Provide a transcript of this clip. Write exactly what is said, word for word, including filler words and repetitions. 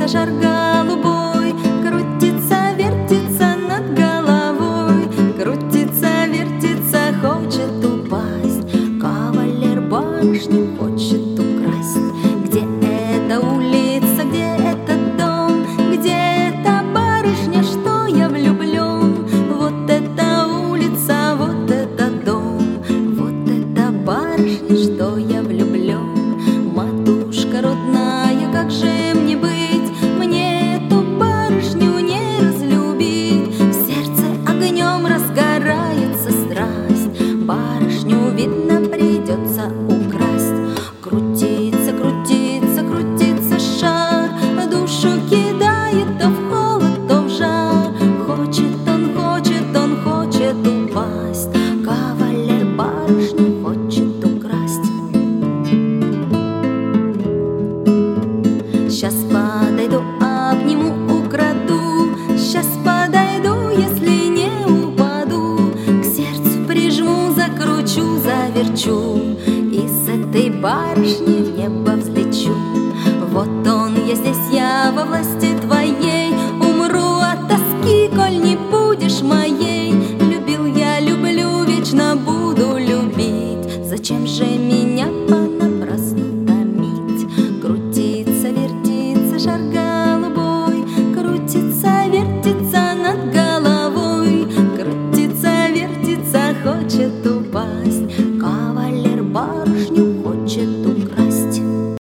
шар голубой крутится, вертится над головой, крутится, вертится, хочет упасть. Кавалер барышню хочет украсть. Где эта улица, где этот дом, где эта барышня, что я влюблен? Вот эта улица, вот этот дом, вот эта барышня, что я влюблен. Матушка родная, как же мне быть? Мне эту барышню не разлюбить. В сердце огнем разгорается страсть. Барышню, видно, придется украсть. Крутится, крутится, крутится шар, душу кидает то в холод, то в жар. Хочет он, хочет он, хочет упасть. Кавалер барышню хочет украсть. Сейчас подойду, обниму, украду. Сейчас подойду, если не упаду. К сердцу прижму, закручу, заверчу. И с этой барышней